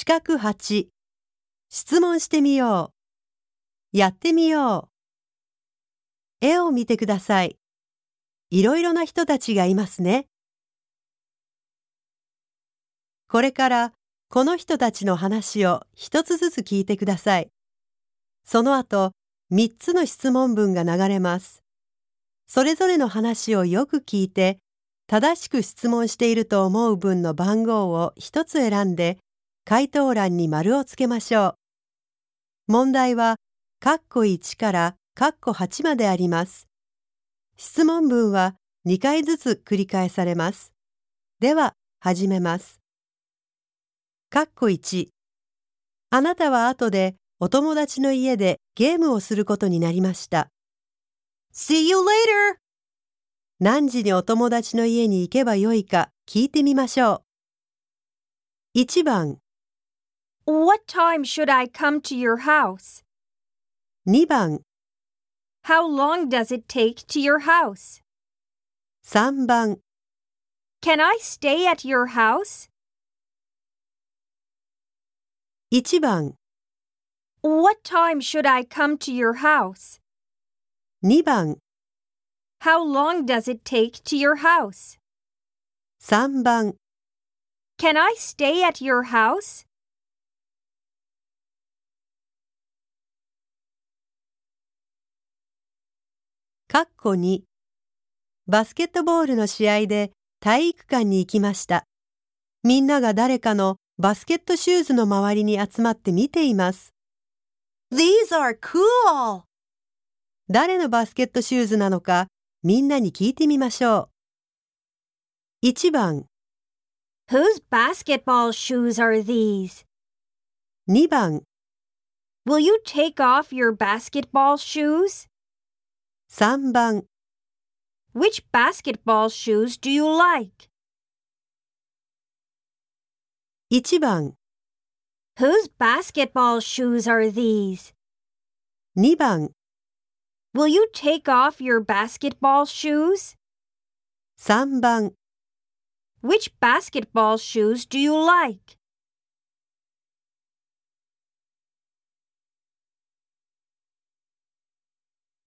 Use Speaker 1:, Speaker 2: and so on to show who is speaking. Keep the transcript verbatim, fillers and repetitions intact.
Speaker 1: 四角はち、質問してみよう。やってみよう。絵を見てください。いろいろな人たちがいますね。これからこの人たちの話を一つずつ聞いてください。その後、三つの質問文が流れます。それぞれの話をよく聞いて、正しく質問していると思う文の番号を一つ選んで、回答欄に丸をつけましょう。問題は、カッコいちからカッコはちまであります。質問文はにかいずつ繰り返されます。では、始めます。カッコいち、あなたは後でお友達の家でゲームをすることになりました。See you later! 何時にお友達の家に行けばよいか聞いてみましょう。いちばん、
Speaker 2: What time should I come to your house?
Speaker 1: にばん、
Speaker 2: How long does it take to your house?
Speaker 1: さんばん、
Speaker 2: Can I stay at your house?
Speaker 1: いちばん、
Speaker 2: What time should I come to your house?
Speaker 1: にばん、
Speaker 2: How long does it take to your house?
Speaker 1: さんばん、
Speaker 2: Can I stay at your house?
Speaker 1: カッコに、バスケットボールの試合で体育館に行きました。みんなが誰かのバスケットシューズの周りに集まって見ています。
Speaker 2: These are cool!
Speaker 1: 誰のバスケットシューズなのかみんなに聞いてみましょう。いちばん、
Speaker 2: Whose basketball shoes are these?
Speaker 1: にばん、
Speaker 2: Will you take off your basketball shoes?
Speaker 1: さんばん、
Speaker 2: Which basketball shoes do you like?
Speaker 1: いちばん、
Speaker 2: Whose basketball shoes are these?
Speaker 1: にばん、
Speaker 2: Will you take off your basketball shoes?
Speaker 1: さんばん、
Speaker 2: Which basketball shoes do you like?